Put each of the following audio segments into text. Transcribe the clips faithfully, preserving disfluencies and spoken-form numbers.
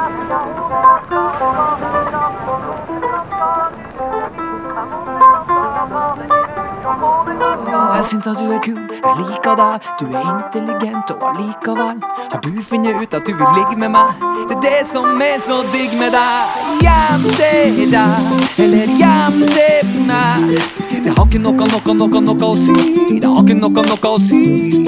Jeg synes at du er kul, jeg liker deg. Du er intelligent og allikevel har du funnet ut at du vil ligge med meg. Det er det som er så digg med deg. Hjem til deg, eller hjem til meg. Det har ikke noe, noe, noe, noe å si. Det har ikke noe, noe å si.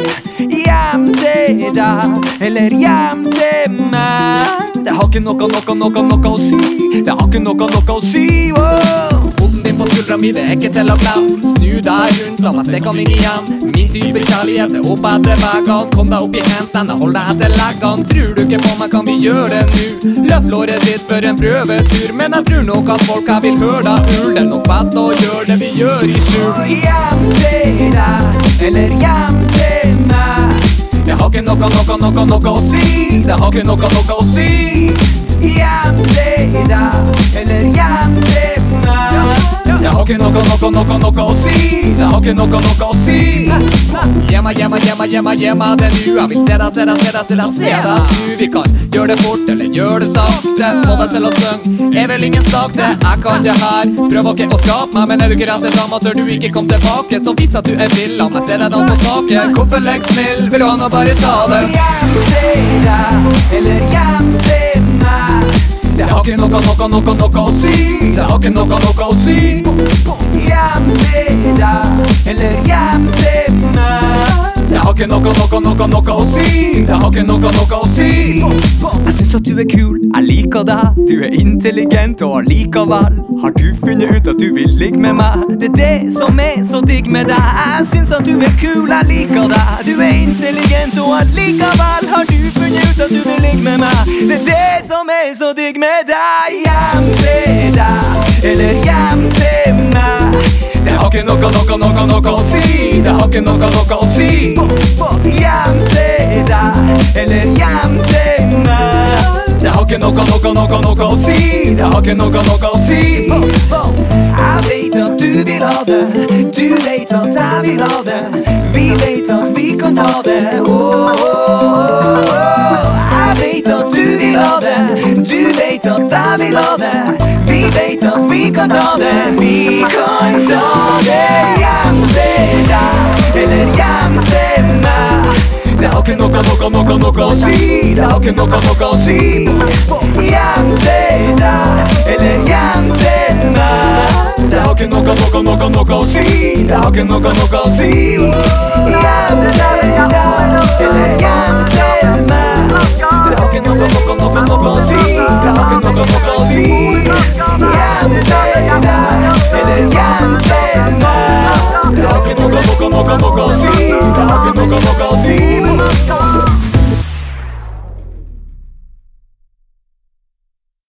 Hjem til deg, eller hjem til meg. Det har ikke noe, noe, noe, noe å si. Det har ikke noe, noe å si. Wow. Foten din på skuldra mi, det er ikke til å glemme. Snu deg rundt, la meg steke den inn igjen. Min type kjærlighet er opp etter veggene. Kom deg opp i handstand, hold deg etter leggene. Tror du ikke på meg, kan vi gjøre det nu? Løft låret ditt for en prøvetur. Men jeg tror nok at folk her vil høre deg ul. Det er nok best å gjøre det vi gjør i skjul. Hjem til deg, eller hjem til meg. Det har ikke noe, noe, noe, noe å si. Det har ikke noe, noe å si. Hjem til deg, eller hjem til meg. Det har ikke noe, noe, noe, noe å si. Det har ikke noe, noe å si. Gjemma, gjemma, gjemma, gjemma, gjemma det nu. Jeg vil se deg, se deg, se deg, se deg, se deg snu. Vi kan gjøre det fort, eller gjøre det sakte. Få deg til å synge, er vel ingen sak det. Jeg kan det her, prøv ikke å skape meg. Men er du ikke rett til dama, tør du ikke komme tilbake. Så vis at du er vill, la meg se deg dans på taket. Hvorfor legg snill, vil du ha noe, bare ta det. Hjem til deg, eller hjem til meg. Det har ikke noe, noe, noe, noe å si. Det har ikke noe, noe å si. Hjem til deg, eller hjem til meg. Det har ikke noe, noe, noe, noe å si. Det har ikke noe, noe å si. Jeg synes at du er kul, jeg liker deg. Du er intelligent og allikevel har du funnet ut at du vil ligge med meg. Det er det som er så digg med deg. Jeg synes at du er kul, jeg liker deg. Du er intelligent og allikevel har du funnet ut at du vil ligge med meg. Det er det som er så digg med deg. Hjem til deg, eller hjem til meg. Det har ikke noe, noe, noe, noe å si. Det har ikke noe, noe å si. Hjem til deg, eller hjem til meg. Det har ikke noe, noe, noe, noe å si. Det har ikke noe, noe å si. Jeg vet at du vil ha det. Du vet at jeg vil ha det. Vi vet at vi kan ta det. Oh, oh, oh. Jeg vet at du vil ha det. Du vet at jeg vil ha det. Vi vet at vi kan ta det. Vi kan ta det. Hjem til deg, eller hjem til meg. Det har ikke noe, noe, noe, noe å si. Det har ikke noe, noe å si. Hjem til deg, eller hjem til meg. Det har ikke noe, noe, noe, noe å si. Det har ikke noe, noe å si. Hjem til deg, eller hjem til meg. Det har ikke noe, noe, noe, noe å si. Det har ikke noe, noe å si. Hjem til deg, eller hjem til meg. Det har ikke noe, noe, noe, noe å si. Det har ikke noe, noe